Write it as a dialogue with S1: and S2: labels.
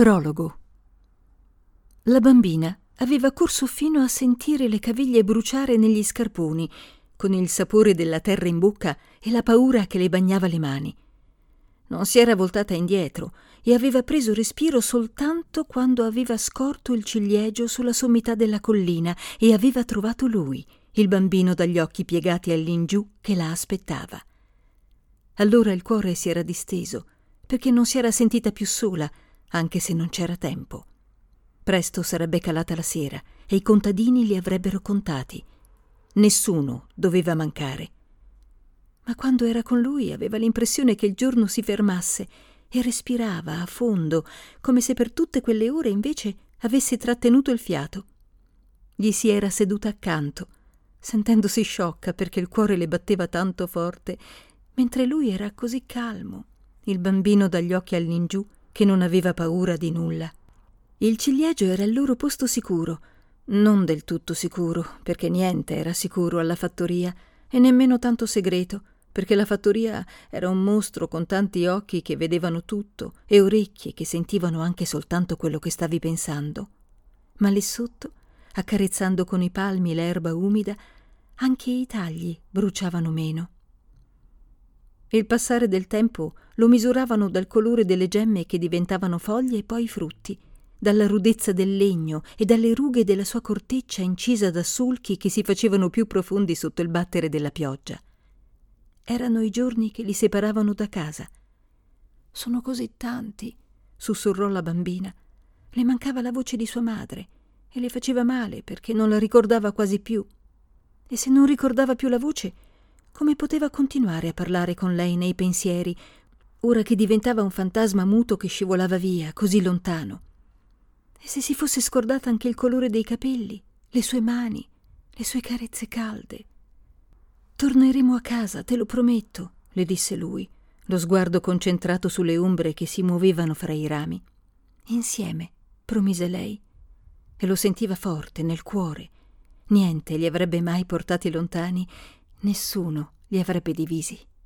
S1: Prologo. La bambina aveva corso fino a sentire le caviglie bruciare negli scarponi, con il sapore della terra in bocca e la paura che le bagnava le mani. Non si era voltata indietro e aveva preso respiro soltanto quando aveva scorto il ciliegio sulla sommità della collina e aveva trovato lui, il bambino dagli occhi piegati all'ingiù, che la aspettava. Allora il cuore si era disteso, perché non si era sentita più sola, anche se non c'era tempo. Presto sarebbe calata la sera e i contadini li avrebbero contati. Nessuno doveva mancare. Ma quando era con lui aveva l'impressione che il giorno si fermasse e respirava a fondo, come se per tutte quelle ore invece avesse trattenuto il fiato. Gli si era seduta accanto, sentendosi sciocca perché il cuore le batteva tanto forte, mentre lui era così calmo, il bambino dagli occhi all'ingiù, che non aveva paura di nulla. Il ciliegio era il loro posto sicuro, non del tutto sicuro, perché niente era sicuro alla fattoria, e nemmeno tanto segreto, perché la fattoria era un mostro con tanti occhi che vedevano tutto e orecchie che sentivano anche soltanto quello che stavi pensando. Ma lì sotto, accarezzando con i palmi l'erba umida, anche i tagli bruciavano meno. Il passare del tempo lo misuravano dal colore delle gemme che diventavano foglie e poi frutti, dalla rudezza del legno e dalle rughe della sua corteccia incisa da solchi che si facevano più profondi sotto il battere della pioggia. Erano i giorni che li separavano da casa. «Sono così tanti», sussurrò la bambina. Le mancava la voce di sua madre e le faceva male perché non la ricordava quasi più. E se non ricordava più la voce, come poteva continuare a parlare con lei nei pensieri, ora che diventava un fantasma muto che scivolava via, così lontano? E se si fosse scordata anche il colore dei capelli, le sue mani, le sue carezze calde? «Torneremo a casa, te lo prometto», le disse lui, lo sguardo concentrato sulle ombre che si muovevano fra i rami. «Insieme», promise lei, e lo sentiva forte nel cuore. Niente li avrebbe mai portati lontani, nessuno li avrebbe divisi.